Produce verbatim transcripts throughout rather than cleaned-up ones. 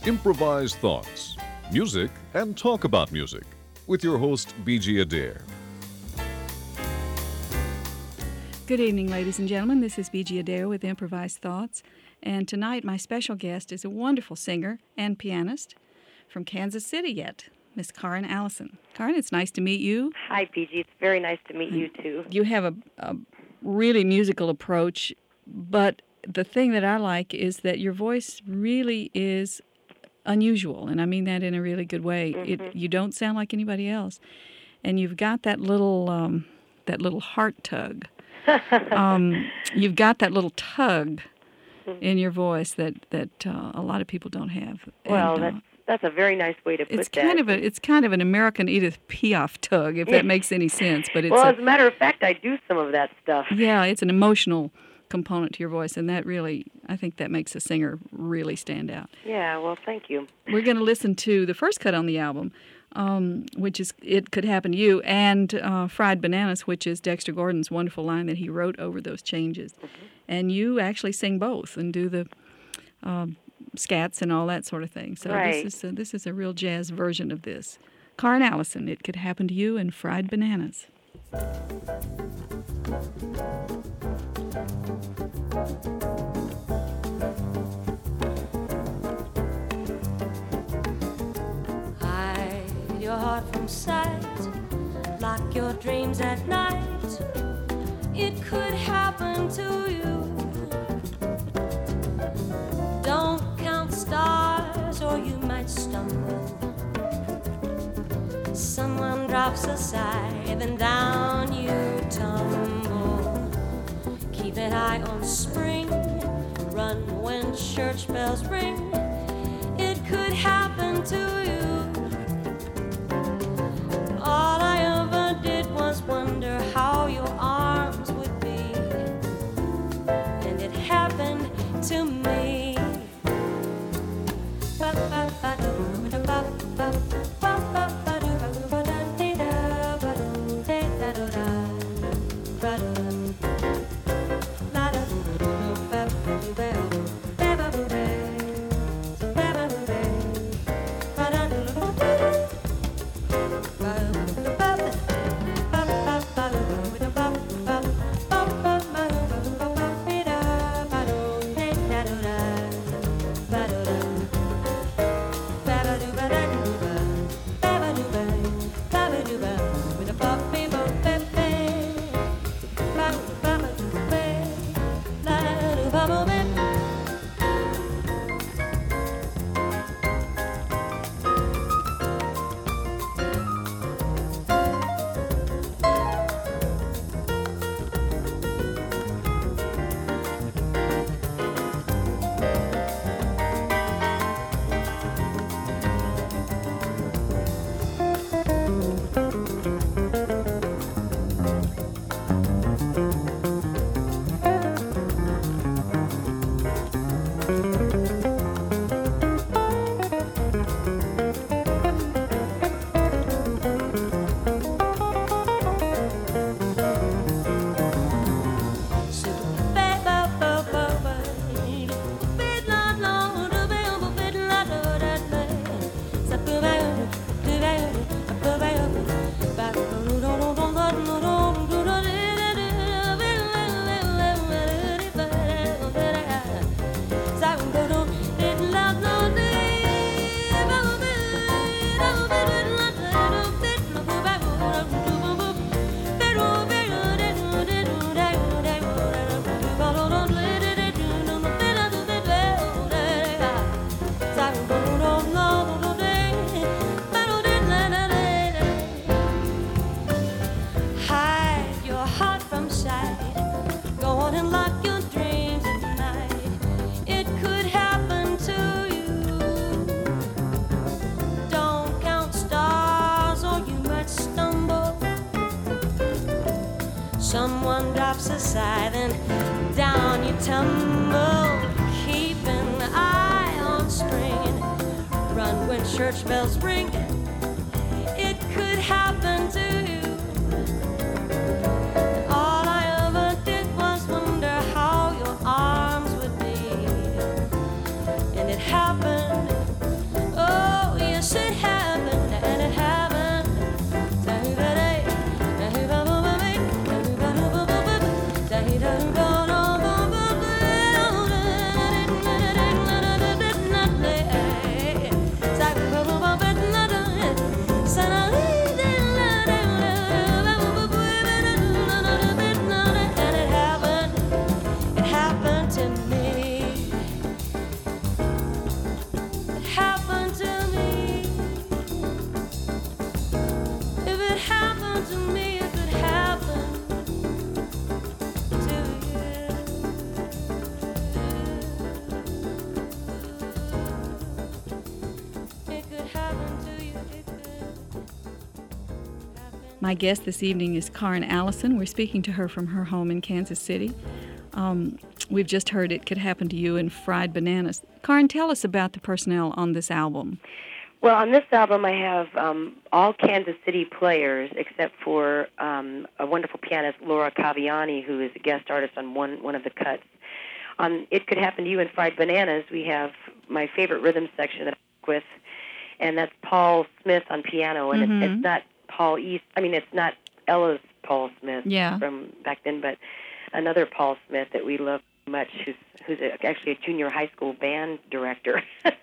Improvised Thoughts, Music and Talk About Music, with your host, B G Adair. Good evening, ladies and gentlemen. This is B G Adair with Improvised Thoughts. And tonight, my special guest is a wonderful singer and pianist from Kansas City yet, Miss Karen Allison. Karen, it's nice to meet you. Hi, B G. It's very nice to meet you, too. You have a, a really musical approach, but the thing that I like is that your voice really is unusual, and I mean that in a really good way. Mm-hmm. It, you don't sound like anybody else, and you've got that little um, that little heart tug. um, you've got that little tug in your voice that that uh, a lot of people don't have. Well, and, uh, that's that's a very nice way to put it's that. kind of a it's kind of an American Edith Piaf tug, if that makes any sense. But it's well, a, as a matter of fact, I do some of that stuff. yeah, it's an emotional component to your voice, and that really, I think that makes a singer really stand out. Yeah, well, thank you. We're going to listen to the first cut on the album, um, which is It Could Happen to You, and uh, Fried Bananas, which is Dexter Gordon's wonderful line that he wrote over those changes. Mm-hmm. And you actually sing both and do the um, scats and all that sort of thing. So right. this is a, this is a real jazz version of this. Karen Allison, It Could Happen to You, and Fried Bananas. Hide your heart from sight, lock your dreams at night. It could happen to you. Don't count stars or you might stumble. Someone drops a sigh, then down you tumble. Keep an eye on spring, run when church bells ring. It could happen to you. All I ever did was wonder how your arms would be, and it happened to me. Someone drops a sigh, then down you tumble. Keep an eye on spring, run when church bells ring. It could happen to you. All I ever did was wonder how your arms would be, and it happened My guest this evening is Karin Allison. We're speaking to her from her home in Kansas City. Um, we've just heard It Could Happen to You and Fried Bananas. Karin, tell us about the personnel on this album. Well, on this album, I have um, all Kansas City players except for um, a wonderful pianist, Laura Caviani, who is a guest artist on one, one of the cuts. On It Could Happen to You and Fried Bananas, we have my favorite rhythm section that I work with, and that's Paul Smith on piano. And Mm-hmm. it's, it's not Paul East. I mean, it's not Ella's Paul Smith Yeah. from back then, but another Paul Smith that we love much, who's who's a, actually a junior high school band director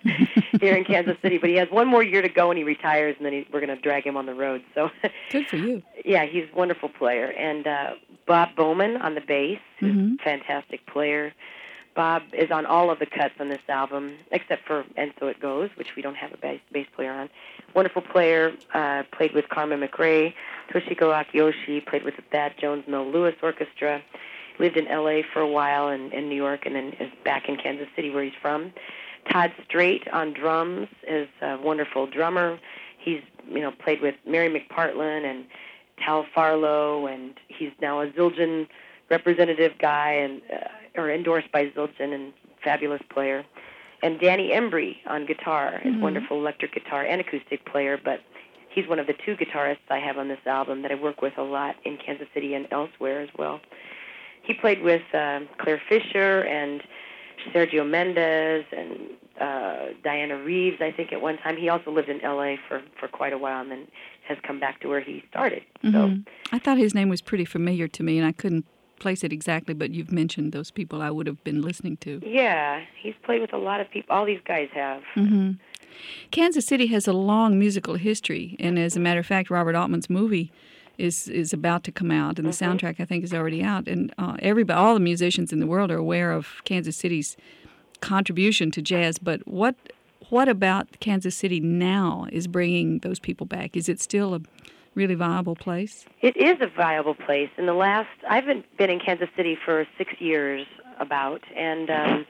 here in Kansas City. But he has one more year to go, and he retires, and then he, we're going to drag him on the road. So, Good for you. yeah, he's a wonderful player. And uh, Bob Bowman on the bass, who's Mhm. a fantastic player. Bob is on all of the cuts on this album, except for And So It Goes, which we don't have a bass, bass player on. Wonderful player, uh, played with Carmen McRae, Toshiko Akiyoshi, played with the Thad Jones Mel Lewis Orchestra, lived in L A for a while and in New York, and then is back in Kansas City where he's from. Todd Strait on drums is a wonderful drummer. He's, you know, played with Mary McPartlin and Tal Farlow, and he's now a Zildjian representative guy and uh, or endorsed by Zildjian, and fabulous player. And Danny Embry on guitar is Mhm. wonderful electric guitar and acoustic player, but he's one of the two guitarists I have on this album that I work with a lot in Kansas City and elsewhere as well. He played with uh, Claire Fisher and Sergio Mendes and uh, Diana Reeves, I think, at one time. He also lived in L A for, for quite a while and then has come back to where he started. So, Mhm. I thought his name was pretty familiar to me, and I couldn't place it exactly, but you've mentioned those people I would have been listening to. yeah, he's played with a lot of people. All these guys have. hmm Kansas City has a long musical history, and as a matter of fact, Robert Altman's movie is is about to come out, and the Mhm. soundtrack I think is already out. And uh, everybody, all the musicians in the world are aware of Kansas City's contribution to jazz. But what what about Kansas City now is bringing those people back? Is it still a really viable place? It is a viable place. In the last, I've been, been in Kansas City for six years about, and um,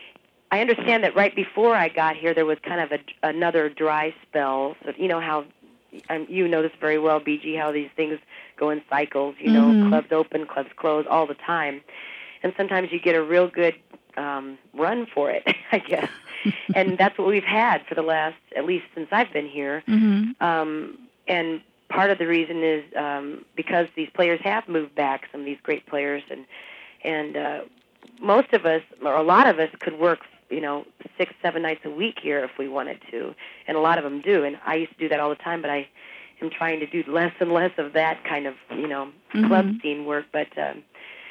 I understand that right before I got here, there was kind of a, another dry spell. So you know how, um, you know this very well, B G, how these things go in cycles. You know, Mhm. clubs open, clubs close all the time, and sometimes you get a real good um, run for it, I guess. And that's what we've had for the last, at least since I've been here. Mm-hmm. Um, and part of the reason is um, because these players have moved back, some of these great players, and and uh, most of us, or a lot of us, could work, you know, six, seven nights a week here if we wanted to, and a lot of them do. And I used to do that all the time, but I am trying to do less and less of that kind of, you know, club Mhm. scene work. But um,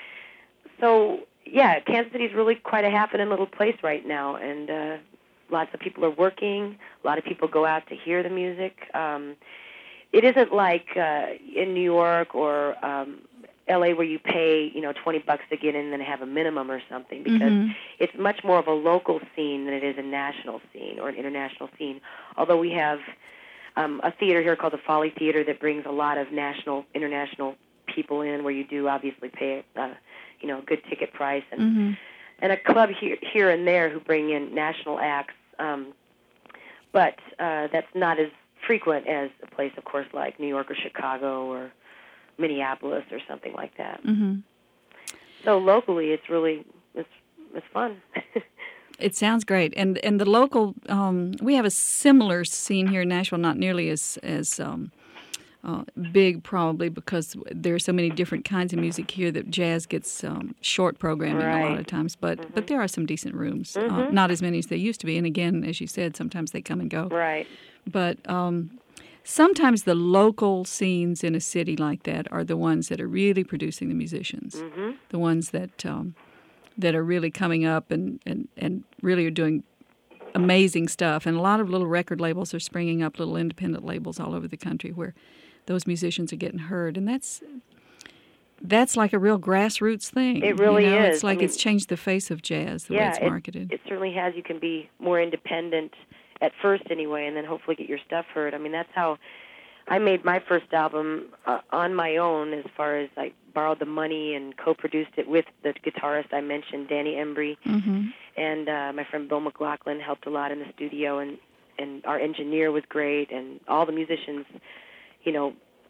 so yeah, Kansas City is really quite a happening little place right now, and uh, lots of people are working. A lot of people go out to hear the music. Um, It isn't like uh, in New York or um, L A where you pay, you know, twenty bucks to get in and then have a minimum or something, because Mhm. it's much more of a local scene than it is a national scene or an international scene. Although we have um, a theater here called the Folly Theater that brings a lot of national, international people in, where you do obviously pay, uh, you know, a good ticket price, and Mhm. and a club here here and there who bring in national acts. Um, but uh, that's not as frequent as a place, of course, like New York or Chicago or Minneapolis or something like that. Mm-hmm. So locally, it's really it's it's fun. It sounds great, and and the local um, we have a similar scene here in Nashville, not nearly as as um, uh, big probably because there are so many different kinds of music here that jazz gets um, short programming a lot Right. of times. But Mhm. but there are some decent rooms, uh, Mhm. not as many as they used to be. And again, as you said, sometimes they come and go. Right. But um, sometimes the local scenes in a city like that are the ones that are really producing the musicians, Mm-hmm. the ones that um, that are really coming up and, and, and really are doing amazing stuff. And a lot of little record labels are springing up, little independent labels all over the country where those musicians are getting heard. And that's that's like a real grassroots thing. It really you know? is. It's like I mean, it's changed the face of jazz, the way yeah, it's it- marketed. It certainly has. You can be more independent at first anyway, and then hopefully get your stuff heard. I mean, that's how I made my first album uh, on my own, as far as I borrowed the money and co-produced it with the guitarist I mentioned, Danny Embry, Mm-hmm. and uh, my friend Bill McLaughlin helped a lot in the studio, and, and our engineer was great, and all the musicians, you know,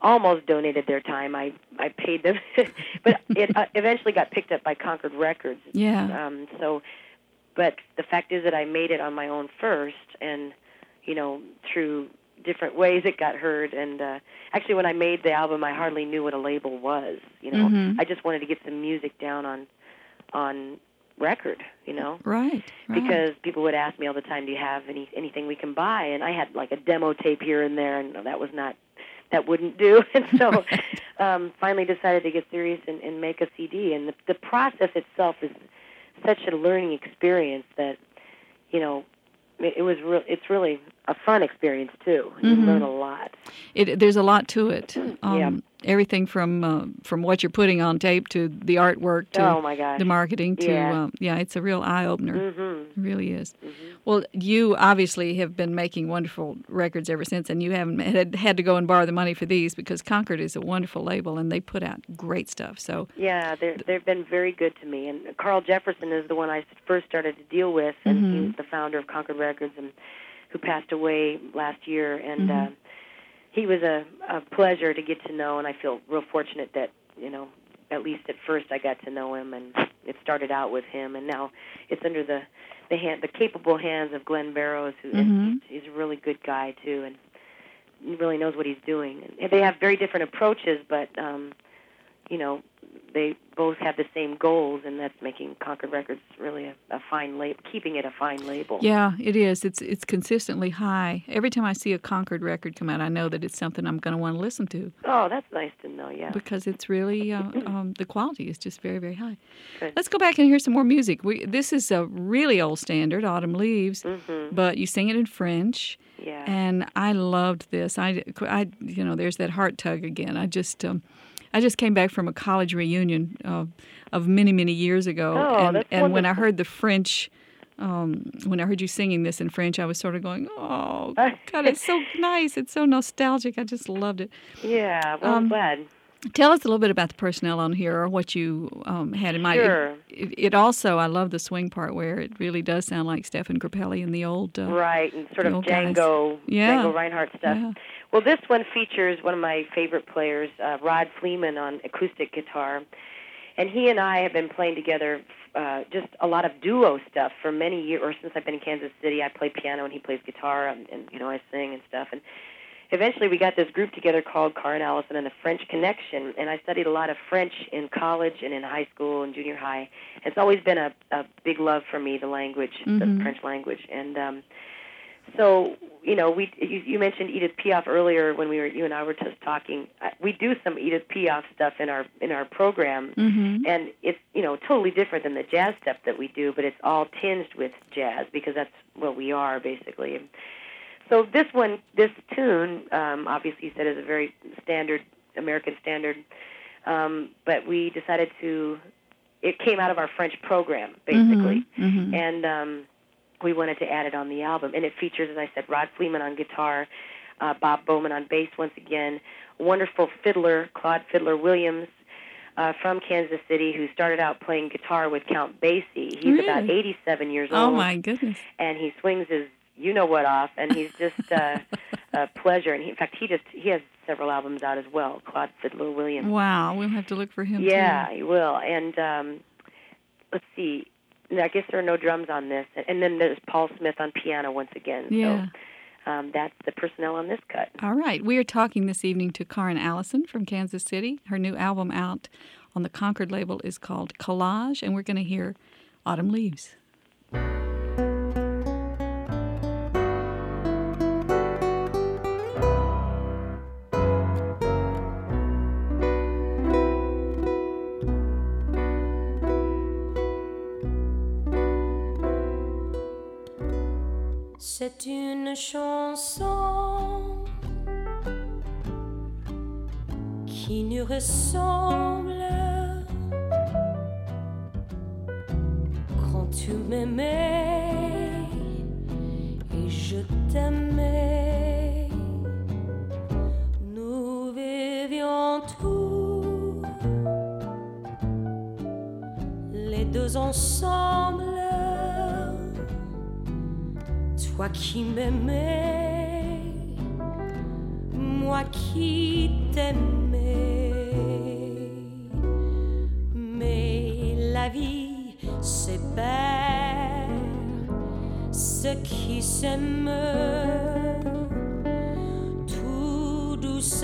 almost donated their time. I, I paid them, but it uh, eventually got picked up by Concord Records. Yeah. Um, so, but the fact is that I made it on my own first, and you know, through different ways it got heard. And uh, actually, when I made the album, I hardly knew what a label was. You know, Mhm. I just wanted to get some music down on on record. You know, Right. right. because people would ask me all the time, "Do you have any anything we can buy?" And I had like a demo tape here and there, and that was not. That wouldn't do, and so um, finally decided to get serious and, and make a C D. And the, the process itself is such a learning experience that, you know, it, it was real. It's really a fun experience too. You Mhm. learn a lot. It, there's a lot to it. Um, Yeah. Everything from uh, from what you're putting on tape to the artwork to Oh my gosh. the marketing to Yeah. um, yeah, it's a real eye opener. Mhm. It really is. Mhm. Well, you obviously have been making wonderful records ever since, and you haven't had, had to go and borrow the money for these because Concord is a wonderful label and they put out great stuff. So Yeah, they're, they've been very good to me. And Carl Jefferson is the one I first started to deal with, and Mhm. he's the founder of Concord Records, and who passed away last year. And Mhm. uh, he was a, a pleasure to get to know, and I feel real fortunate that, you know, at least at first I got to know him, and it started out with him, and now it's under the the, hand, the capable hands of Glenn Barrows, who Mhm. and he's, he's a really good guy too, and he really knows what he's doing. And they have very different approaches, but um, you know, they both have the same goals, and that's making Concord Records really a, a fine label, keeping it a fine label. yeah, it is. It's it's consistently high. Every time I see a Concord record come out, I know that it's something I'm going to want to listen to Oh, that's nice to know. Yeah. because it's really uh, um, the quality is just very very high. Good. Let's go back and hear some more music. We this is a really old standard, Autumn Leaves, Mhm. but you sing it in French. Yeah. And I loved this. I, I, you know, there's that heart tug again. I just, um, I just came back from a college reunion uh, of many, many years ago, Oh, and that's and when I wonderful. heard the French, um, when I heard you singing this in French, I was sort of going, "Oh, God, it's so nice. It's so nostalgic. I just loved it." Yeah. Well, Um, I'm glad. Tell us a little bit about the personnel on here, or what you um, had in mind. It- Sure. It, it also, I love the swing part where it really does sound like Stephen Grappelli and the old. Uh, Right, and sort the of old guys. Django, Yeah. Django Reinhardt stuff. Yeah. Well, this one features one of my favorite players, uh, Rod Fleeman, on acoustic guitar. And he and I have been playing together uh, just a lot of duo stuff for many years, or since I've been in Kansas City. I play piano and he plays guitar, and, and you know, I sing and stuff. And eventually we got this group together called Karin Allison and the French Connection, and I studied a lot of French in college and in high school and junior high. It's always been a, a big love for me, the language, Mhm. the French language. And um, so, you know, we you, you mentioned Edith Piaf earlier when we were you and I were just talking. Uh, We do some Edith Piaf stuff in our in our program, Mhm. and it's, you know, totally different than the jazz stuff that we do, but it's all tinged with jazz because that's what we are basically. So this one, this tune, um, obviously you said is a very standard, American standard, um, but we decided to, it came out of our French program, basically, Mhm. Mhm. and um, we wanted to add it on the album. And it features, as I said, Rod Fleeman on guitar, uh, Bob Bowman on bass once again, wonderful fiddler, Claude Fiddler Williams, uh, from Kansas City, who started out playing guitar with Count Basie. He's about Really? eighty-seven years Oh old, my goodness. and he swings his you-know-what off, and he's just uh, a pleasure. And he, in fact, he just he has several albums out as well, Claude Fiddler Williams. Wow, we'll have to look for him Yeah, too. he will. And um, let's see. I guess there are no drums on this. And then there's Paul Smith on piano once again. Yeah. So um, that's the personnel on this cut. All right. We are talking this evening to Karin Allison from Kansas City. Her new album out on the Concord label is called Collage, and we're going to hear Autumn Leaves. C'est une chanson qui nous ressemble quand tu m'aimais et je t'aimais. Nous vivions tous les deux ensemble. Toi qui m'aimais, moi qui t'aimait. Mais la vie sépare ceux qui s'aiment tout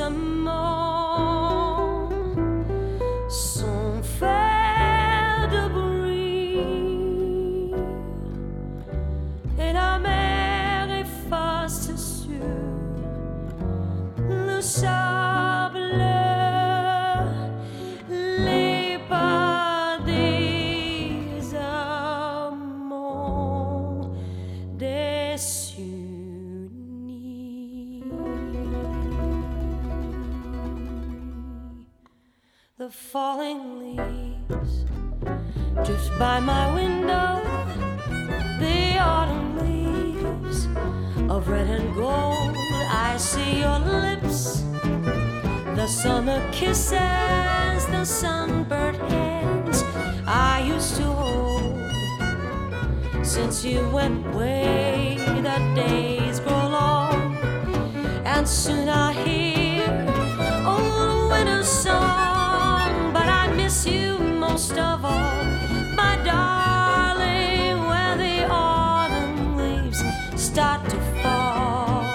doucement, sans faire de bruit. Et la mer efface sur le sable les pas des amants désunis. The falling leaves drift by my window, the autumn leaves of red and gold. I see your lips, the summer kisses, the sunburned hands I used to hold. Since you went away, the days grow long, and soon I'll hear old winter song. But I miss you most of all, my darling, when the autumn leaves start to fall.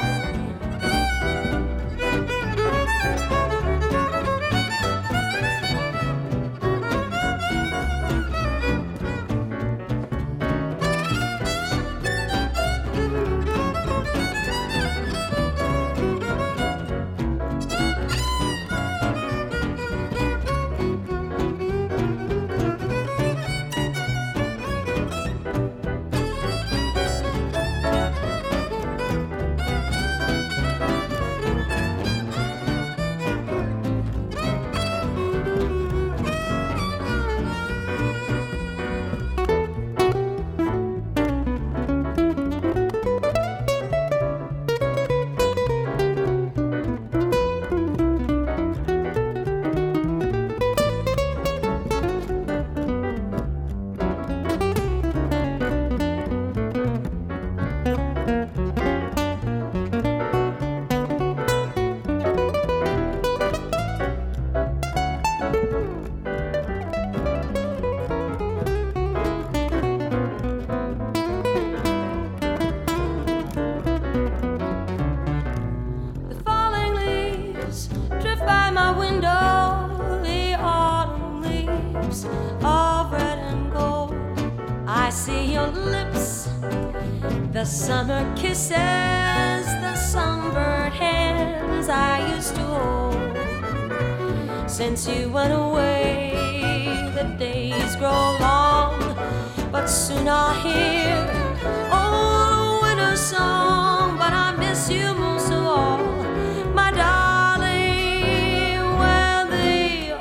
The summer kisses, the sunburned hands I used to hold. Since you went away, the days grow long, but soon I'll hear old winter song. But I miss you most of all, my darling, when the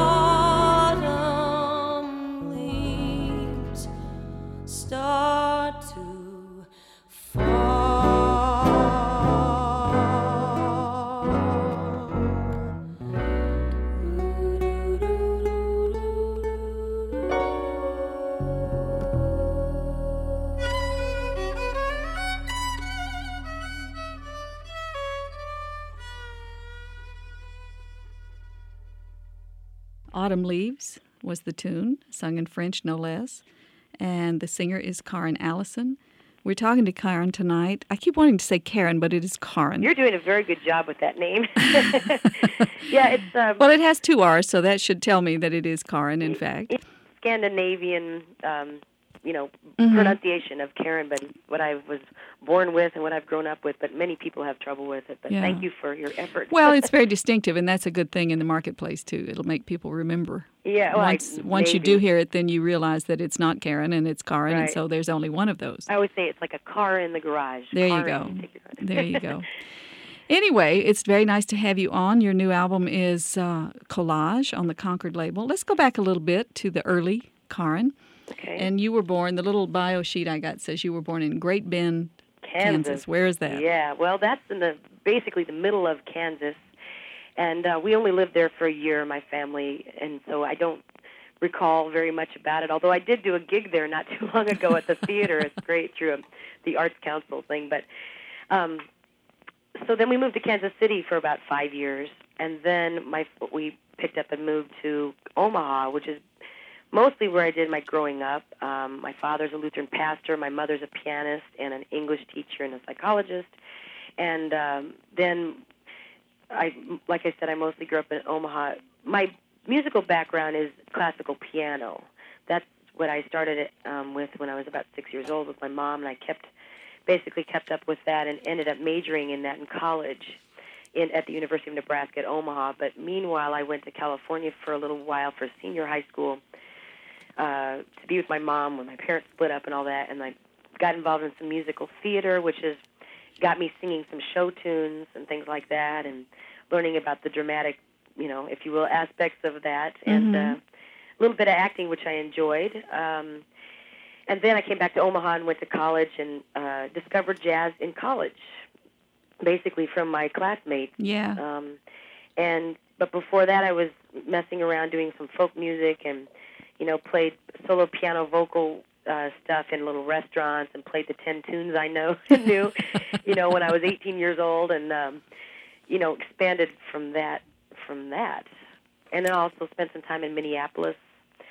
autumn leaves start to Autumn Leaves was the tune, sung in French no less, and the singer is Karen Allison. We're talking to Karen tonight. I keep wanting to say Karen, but it is Karen. You're doing a very good job with that name. Yeah, it's... Uh, well, it has two R's, so that should tell me that it is Karen, in fact. It's Scandinavian, um, you know, Mm-hmm. pronunciation of Karen, but what I was born with and what I've grown up with, but many people have trouble with it. But Yeah. thank you for your effort. Well, it's very distinctive, and that's a good thing in the marketplace, too. It'll make people remember. Yeah, well, once I, once you maybe. do hear it, then you realize that it's not Karen and it's Karen, and Right. so there's only one of those. I always say it's like a car in the garage. There Car you go. in- take your car. There you go. Anyway, it's very nice to have you on. Your new album is uh, Collage on the Concord label. Let's go back a little bit to the early Karen. Okay. And you were born, the little bio sheet I got says you were born in Great Bend, Kansas. Kansas. Where is that? Yeah, well, that's in the basically the middle of Kansas, and uh, we only lived there for a year, my family, and so I don't recall very much about it. Although I did do a gig there not too long ago at the theater. It's great through a, the Arts Council thing, but um, so then we moved to Kansas City for about five years, and then my we picked up and moved to Omaha, which is mostly where I did my growing up. Um, my father's a Lutheran pastor. My mother's a pianist and an English teacher and a psychologist. And um, then, I, like I said, I mostly grew up in Omaha. My musical background is classical piano. That's what I started um, with when I was about six years old with my mom, and I kept basically kept up with that and ended up majoring in that in college in, at the University of Nebraska at Omaha. But meanwhile, I went to California for a little while for senior high school uh, to be with my mom when my parents split up and all that, and I got involved in some musical theater, which has got me singing some show tunes and things like that, and learning about the dramatic, you know, if you will, aspects of that, mm-hmm. and uh, a little bit of acting, which I enjoyed. Um, and then I came back to Omaha and went to college and uh, discovered jazz in college, basically from my classmates. Yeah. Um, and but before that, I was messing around doing some folk music and, you know, played solo piano vocal uh, stuff in little restaurants and played the ten tunes I know knew, you know, when I was eighteen years old, and um, you know, expanded from that from that. And then also spent some time in Minneapolis,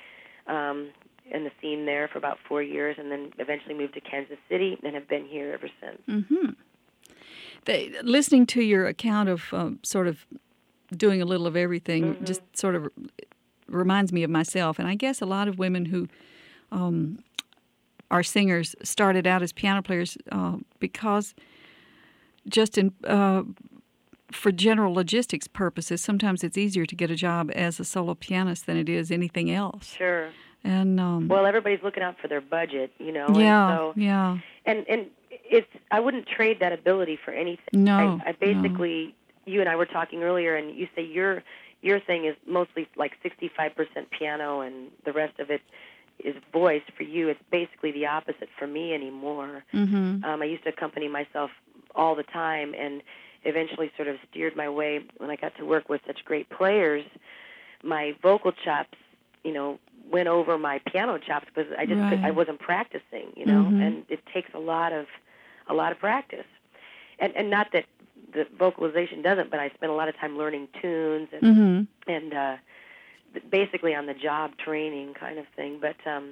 um, in the scene there for about four years, and then eventually moved to Kansas City and have been here ever since. Mm-hmm. The, listening to your account of um, sort of doing a little of everything mm-hmm. just sort of reminds me of myself. And I guess a lot of women who um, are singers started out as piano players uh, because just in uh, for general logistics purposes, sometimes it's easier to get a job as a solo pianist than it is anything else. Sure. And um, well, everybody's looking out for their budget, you know. Yeah, and so, yeah. And and it's I wouldn't trade that ability for anything. No, I, I basically, no. You and I were talking earlier, and you say your your thing is mostly like sixty-five percent piano, and the rest of it is voice for you. It's basically the opposite for me anymore. Mm-hmm. Um, I used to accompany myself all the time, and eventually sort of steered my way when I got to work with such great players. My vocal chops, you know, went over my piano chops because I just right. could, I wasn't practicing, you know, mm-hmm. and it takes a lot of a lot of practice. And and not that the vocalization doesn't, but I spent a lot of time learning tunes and mm-hmm. and uh, basically on the job training kind of thing. But um,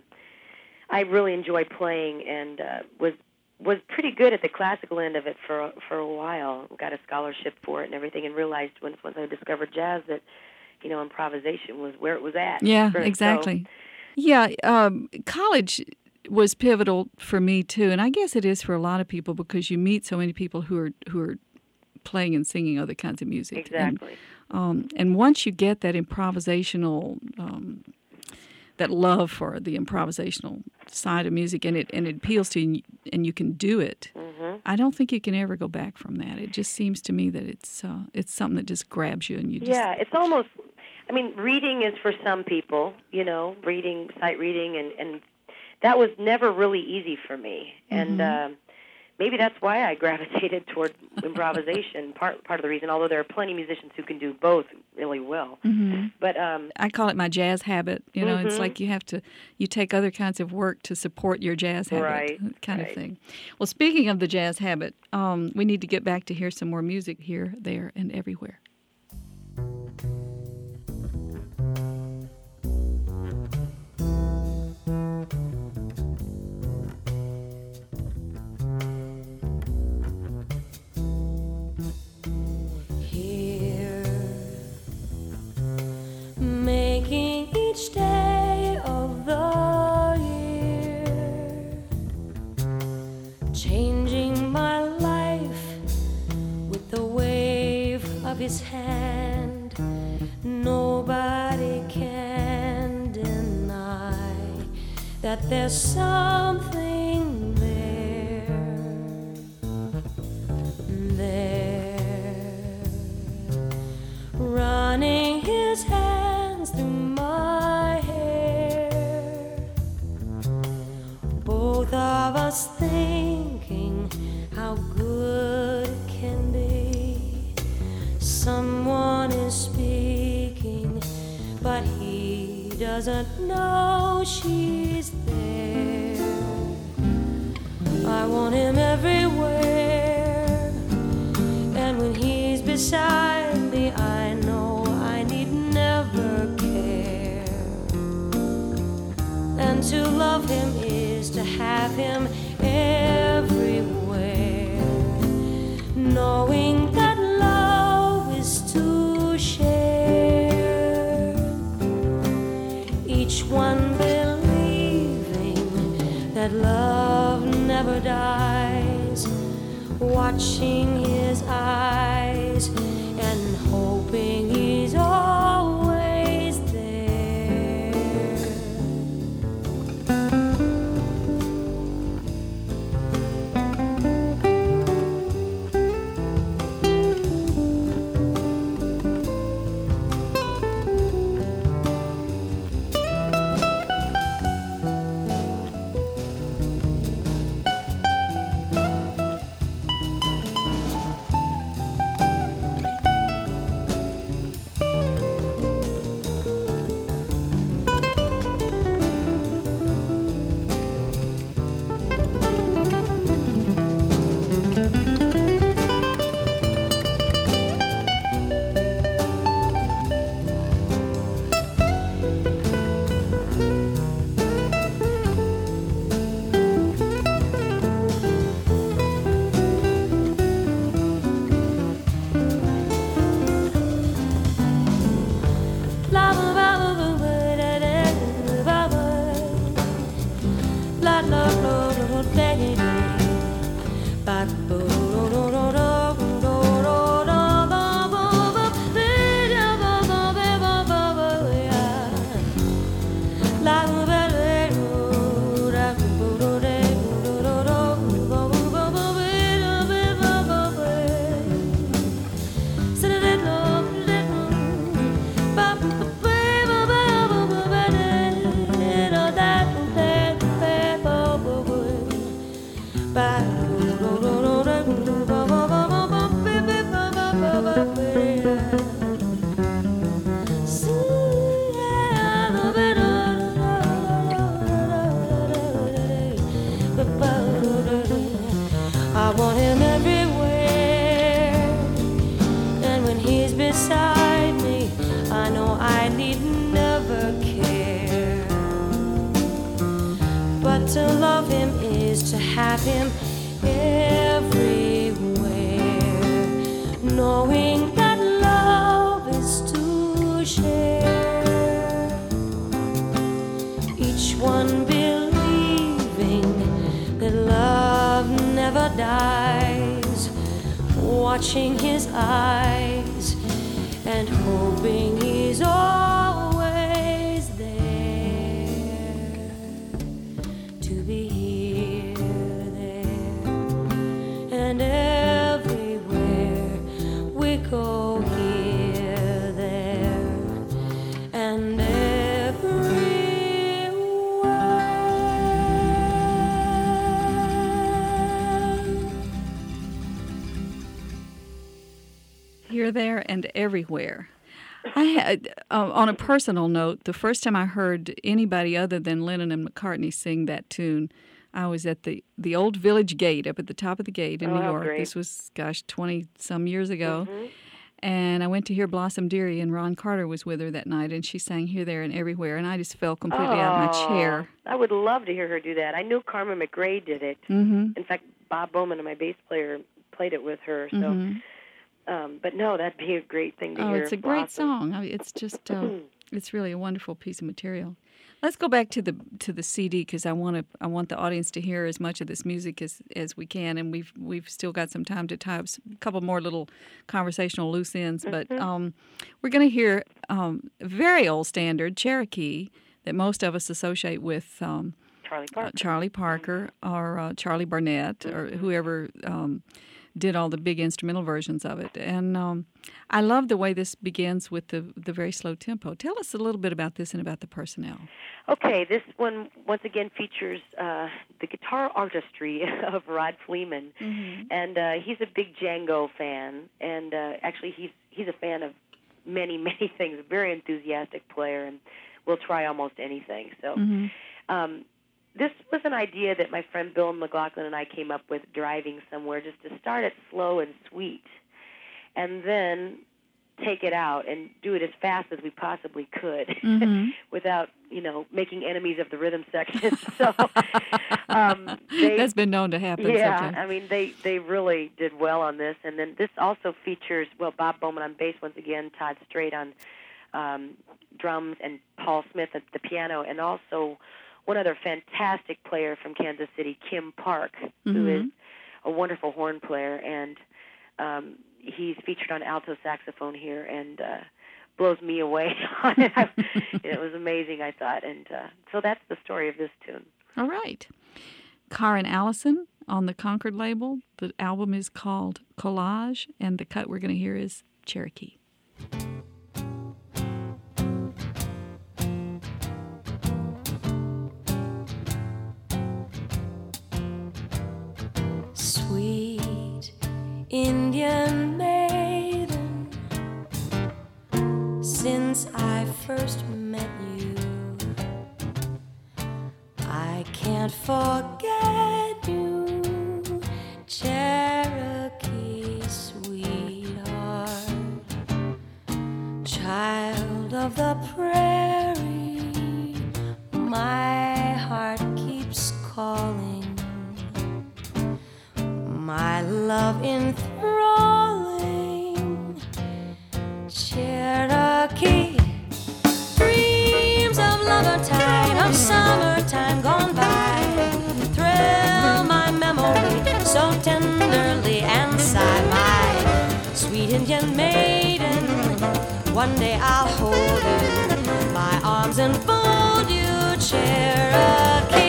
I really enjoy playing and uh, was was pretty good at the classical end of it for for a while. Got a scholarship for it and everything, and realized once once I discovered jazz that, you know, improvisation was where it was at. Yeah, for, exactly. So. Yeah, um, college was pivotal for me too, and I guess it is for a lot of people because you meet so many people who are who are playing and singing other kinds of music. Exactly. And, um, and once you get that improvisational, um, that love for the improvisational side of music, and it and it appeals to you, and you, and you can do it. Mm-hmm. I don't think you can ever go back from that. It just seems to me that it's uh, it's something that just grabs you, and you just yeah. It's almost. I mean, reading is for some people, you know, reading, sight reading, and, and that was never really easy for me. Mm-hmm. And uh, maybe that's why I gravitated toward improvisation, part part of the reason, although there are plenty of musicians who can do both really well. Mm-hmm. But um, I call it my jazz habit. You know, mm-hmm. it's like you have to, you take other kinds of work to support your jazz habit, right, kind right. of thing. Well, speaking of the jazz habit, um, we need to get back to hear some more music here, there, and everywhere. Each day of the year, changing my life with the wave of his hand. Nobody can deny that there's something there, there, running his hands through my hair, both of us thinking how good it can be. Someone is speaking, but he doesn't know she's there. I want him everywhere, and beside me, I know I need never care. And to love him is to have him everywhere, knowing that love is to share, each one believing that love never dies, watching his eyes and hoping he's always there. I want him everywhere, and when he's beside me, I know I need never care. But to love him is to have him everywhere, knowing that love is to share, each one believing that love never dies, watching his eyes and hoping he's always there, to be here, there, and everywhere we go, here, there, and Here, there, and everywhere. I had, uh, on a personal note, the first time I heard anybody other than Lennon and McCartney sing that tune, I was at the, the old Village Gate, up at the top of the gate in Oh, New how York. great. This was, gosh, twenty-some years ago. Mm-hmm. And I went to hear Blossom Dearie, and Ron Carter was with her that night, and she sang Here, There, and Everywhere, and I just fell completely out of my chair. I would love to hear her do that. I knew Carmen McRae did it. Mm-hmm. In fact, Bob Bowman, my bass player, played it with her. So, Mm-hmm. um, but no, that'd be a great thing to Oh, hear. it's a great Blossom. song. I mean, it's just, uh, it's really a wonderful piece of material. Let's go back to the to the C D because I want to I want the audience to hear as much of this music as, as we can, and we've we've still got some time to tie up a couple more little conversational loose ends. But um, we're going to hear um, a very old standard Cherokee that most of us associate with um, Charlie uh, Parker. Charlie Parker or uh, Charlie Barnett or whoever um, did all the big instrumental versions of it. And um, I love the way this begins with the the very slow tempo. Tell us a little bit about this and about the personnel. Okay, this one once again features uh, the guitar artistry of Rod Fleeman, Mm-hmm. and uh, he's a big Django fan, and uh, actually he's he's a fan of many many things. A very enthusiastic player, and will try almost anything. So. Mm-hmm. Um, This was an idea that my friend Bill McLaughlin and I came up with driving somewhere, just to start it slow and sweet. and then take it out and do it as fast as we possibly could Mm-hmm. without, you know, making enemies of the rhythm section. So um, they, That's been known to happen. yeah, sometimes. I mean, they, they really did well on this. And then this also features, well, Bob Bowman on bass once again, Todd Strait on um, drums, and Paul Smith at the piano, and also one other fantastic player from Kansas City, Kim Park, Mm-hmm. who is a wonderful horn player, and um, he's featured on alto saxophone here and uh, blows me away on it. I, it was amazing, I thought. And uh, so that's the story of this tune. All right. Karen Allison on the Concord label. The album is called Collage, and the cut we're going to hear is Cherokee. Sweet Indian maiden, since I first met you, I can't forget you, Cherokee sweetheart, child of the prairie, my heart keeps calling. My love enthralling, Cherokee. Dreams of lover time, of summertime gone by, thrill my memory so tenderly and sigh. My sweet Indian maiden, one day I'll hold you, my arms enfold you, Cherokee.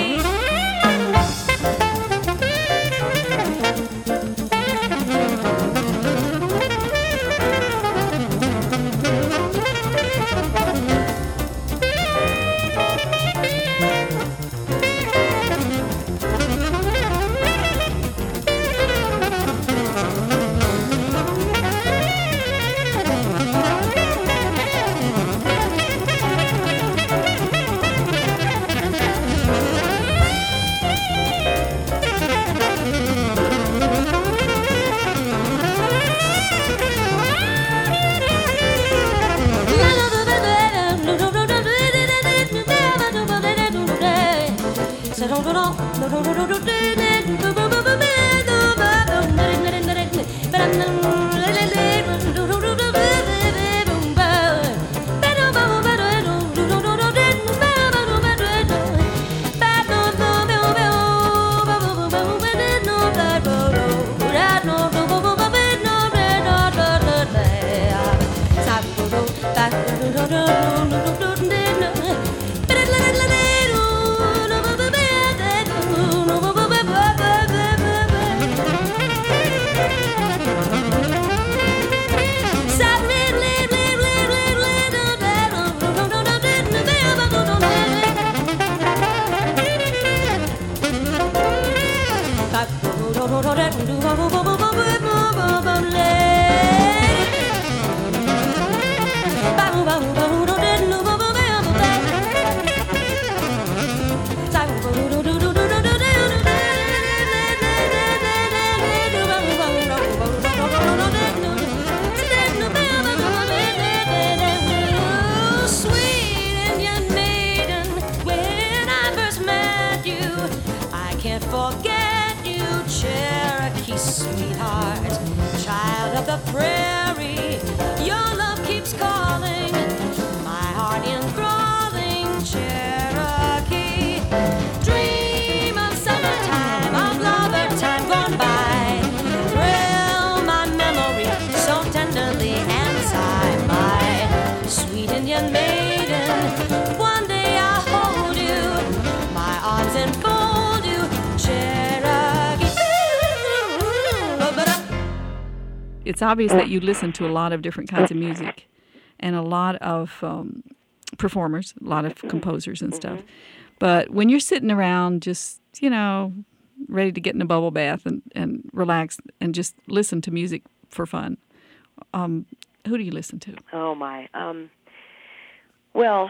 It's obvious that you listen to a lot of different kinds of music and a lot of um, performers, a lot of composers and stuff. But when you're sitting around just, you know, ready to get in a bubble bath and, and relax and just listen to music for fun, um, who do you listen to? Oh, my. Um, well,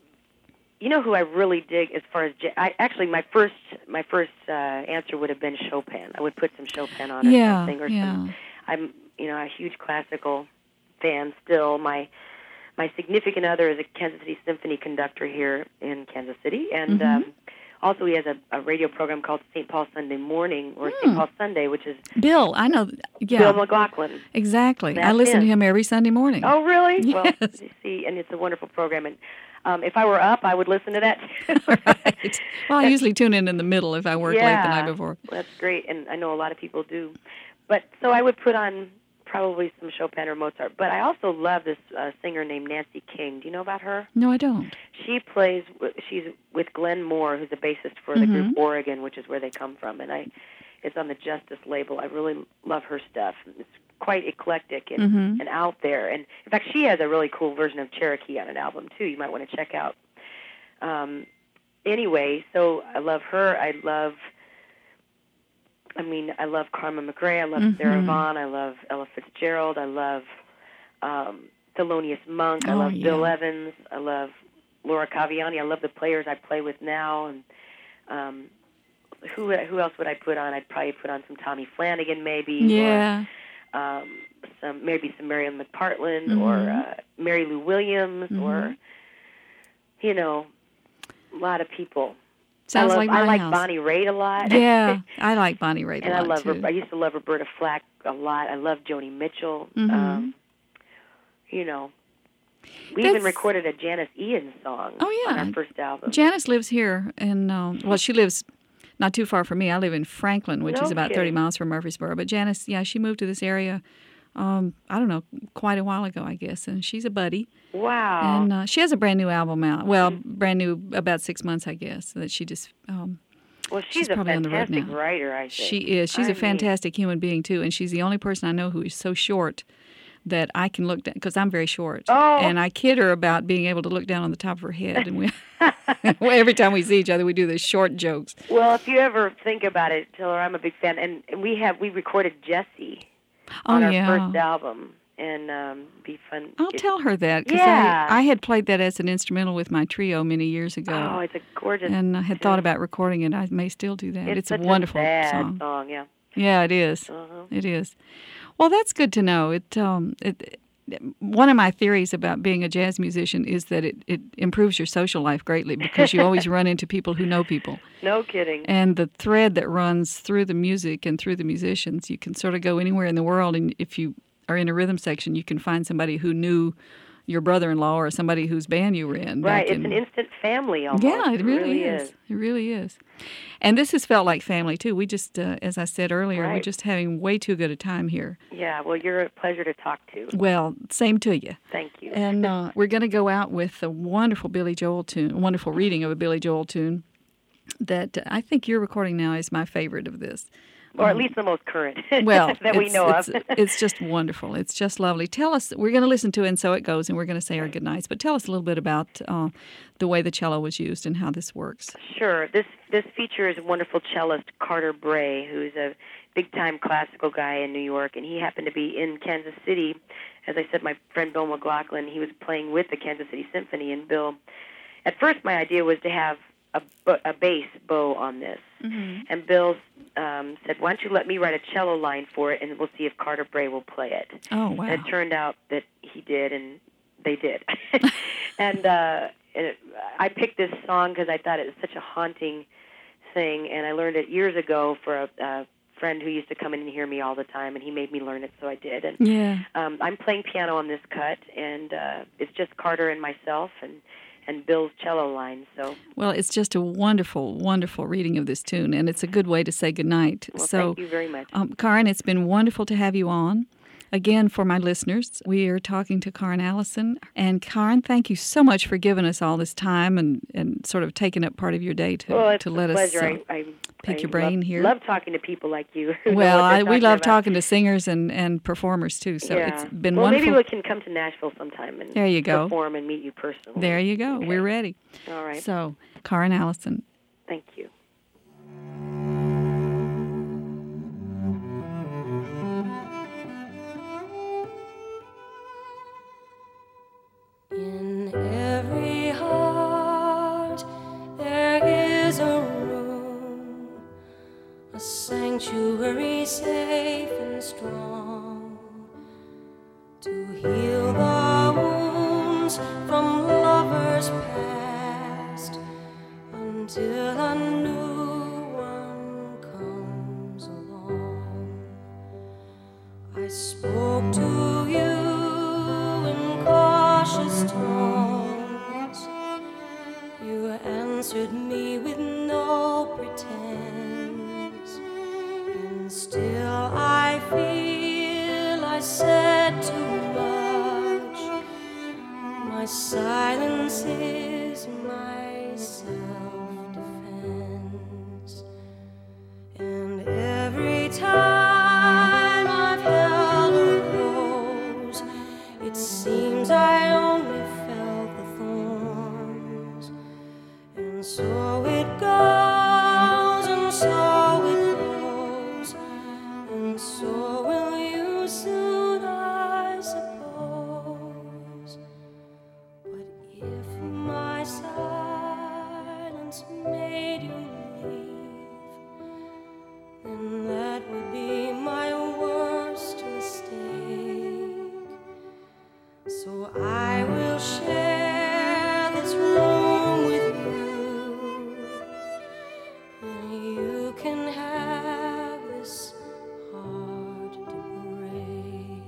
you know who I really dig as far as... J- I, actually, my first my first uh, answer would have been Chopin. I would put some Chopin on or yeah, something. Or yeah. some, I'm... you know, a huge classical fan still. My my significant other is a Kansas City Symphony conductor here in Kansas City, and Mhm. um, also he has a, a radio program called Saint Paul Sunday Morning, or Saint Hmm. Paul Sunday, which is Bill, I know. Yeah, Bill McLaughlin. exactly. I That's listen to him. him every Sunday morning. Oh, really? Well, Yes. you see, and it's a wonderful program. And um, if I were up, I would listen to that too. Right. Well, I usually tune in in the middle if I work late the Yeah. night before. Well, that's great, and I know a lot of people do. But so I would put on probably some Chopin or Mozart. But I also love this uh, singer named Nancy King. Do you know about her? No, I don't. She plays. w- She's with Glenn Moore, who's the bassist for the Mhm. group Oregon, which is where they come from, and I. It's on the Justice label. I really love her stuff. It's quite eclectic and, Mhm. and out there. And in fact, she has a really cool version of Cherokee on an album too. You might want to check out. Um, anyway, so I love her. I love. I mean, I love Carmen McRae. I love Mhm. Sarah Vaughan. I love Ella Fitzgerald. I love um, Thelonious Monk. I Oh, love Bill yeah. Evans. I love Laura Caviani. I love the players I play with now. And um, who who else would I put on? I'd probably put on some Tommy Flanagan, maybe. Yeah. Or, um, some maybe some Marion McPartland Mhm. or uh, Mary Lou Williams Mhm. or you know, a lot of people. Sounds I love, like my I like house. Bonnie Raitt a lot. Yeah, I like Bonnie Raitt a and I lot love too. her. I used to love Roberta Flack a lot. I love Joni Mitchell. Mhm. Um, you know, we That's- even recorded a Janis Ian song Oh, yeah. on our first album. Janice lives here, and um, well, she lives not too far from me. I live in Franklin, which No is about thirty kidding. miles from Murfreesboro. But Janice, yeah, she moved to this area. Um, I don't know, quite a while ago, I guess, and she's a buddy. Wow. And uh, she has a brand new album out. Well, brand new, about six months, I guess. That she just. Um, well, she's, she's a probably on the road fantastic now. writer, I think. she is. She's I a fantastic human being too, and she's the only person I know who is so short that I can look down because I'm very short. Oh. And I kid her about being able to look down on the top of her head, and we every time we see each other, we do these short jokes. Mean, well, if you ever think about it, tell her I'm a big fan. And, and we have we recorded Jessie Oh on our yeah. first album, and um, be fun. I'll It- tell her that because Yeah. I, I had played that as an instrumental with my trio many years ago. Oh, it's a gorgeous. and I had thought about recording it. I may still do that. It's, It's, a such wonderful a sad song. song. Yeah. Yeah, it is. Uh-huh. It is. Well, that's good to know. It, um, it, one of my theories about being a jazz musician is that it, it improves your social life greatly because you always run into people who know people. No kidding. And the thread that runs through the music and through the musicians, you can sort of go anywhere in the world, and if you are in a rhythm section, you can find somebody who knew your brother-in-law or somebody whose band you were in. Right. back It's in- an instant family almost. Yeah, it really, is. is. It really is. And this has felt like family, too. We just, uh, as I said earlier, we're Right. just having way too good a time here. Yeah. Well, you're a pleasure to talk to. Well, same to you. Thank you. And uh, we're going to go out with a wonderful Billy Joel tune, a wonderful reading of a Billy Joel tune that uh, I think you're recording now is my favorite of this. Or at Um, least the most current well, that we it's- know it's, of. it's just wonderful. It's just lovely. Tell us, we're going to listen to it, and so it goes, and we're going to say our goodnights. But tell us a little bit about uh, the way the cello was used and how this works. Sure. This this features a wonderful cellist, Carter Bray, who's a big-time classical guy in New York, and he happened to be in Kansas City. As I said, my friend Bill McLaughlin, he was playing with the Kansas City Symphony, and Bill, at first my idea was to have a, bo- a bass bow on this. Mm-hmm. And Bill um, said, why don't you let me write a cello line for it, and we'll see if Carter Bray will play it. Oh, wow. And it turned out that he did, and they did. and uh, and it, I picked this song because I thought it was such a haunting thing, and I learned it years ago for a, a friend who used to come in and hear me all the time, and he made me learn it, so I did. And Yeah. um, I'm playing piano on this cut, and uh, it's just Carter and myself, and and Bill's cello line. So, Well, it's just a wonderful, wonderful reading of this tune, and it's a good way to say goodnight. well, so, thank you very much. um, Karin, it's been wonderful to have you on. Again, for my listeners, we are talking to Karin Allison. And Karin, thank you so much for giving us all this time and, and sort of taking up part of your day to, well, it's to a let us pleasure. uh, I, I, pick I your brain love, here. love talking to people like you. who know Well, what they're I, we love about. talking to singers and, and performers, too. So yeah. it's been well, wonderful. maybe we can come to Nashville sometime and There you go. perform and meet you personally. There you go. Okay. We're ready. All right. So, Karin Allison. Thank you. In every heart there is a room, a sanctuary safe and strong, My silence is my self-defense, and every time I've held a rose, it seems I only felt the thorns, and so it goes, and so it goes, and so will you soon, I suppose. But if my silence made you leave, then that would be my worst mistake. So I will share this room with you, and you can have this heart to break.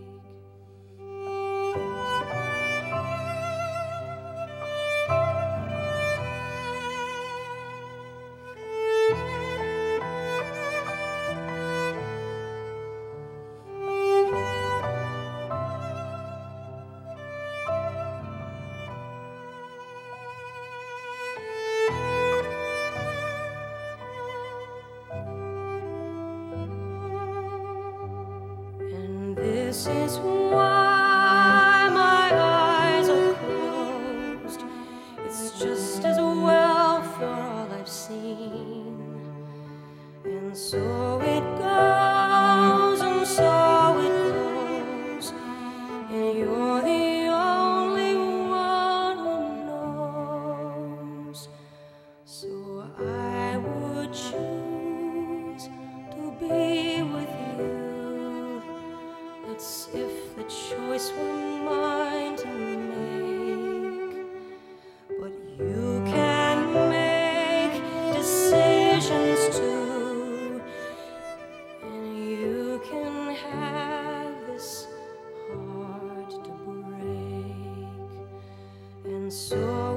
And this is why my eyes are closed. It's just as well for all I've seen. And so it goes, and so it goes, and you're the only one who knows. So I would choose to be with you. That's if the choice were mine to make. But you can make decisions too, and you can have this heart to break. And so